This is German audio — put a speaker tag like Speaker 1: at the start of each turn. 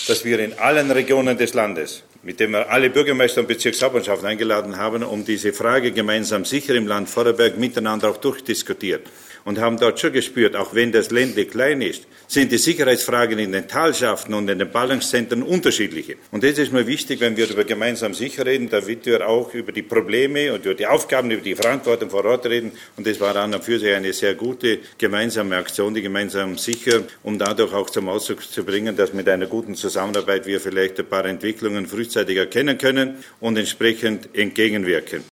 Speaker 1: dass wir in allen Regionen des Landes, mit dem wir alle Bürgermeister und Bezirkshauptmannschaften eingeladen haben, um diese Frage gemeinsam sicher im Land Vorarlberg miteinander auch durchdiskutiert. Und haben dort schon gespürt, auch wenn das Ländle klein ist, sind die Sicherheitsfragen in den Talschaften und in den Ballungszentren unterschiedliche. Und das ist mir wichtig, wenn wir über gemeinsam sicher reden, damit wir auch über die Probleme und über die Aufgaben, über die Verantwortung vor Ort reden. Und das war an und für sich eine sehr gute gemeinsame Aktion, die gemeinsam sicher, um dadurch auch zum Ausdruck zu bringen, dass mit einer guten Zusammenarbeit wir vielleicht ein paar Entwicklungen frühzeitig erkennen können und entsprechend entgegenwirken.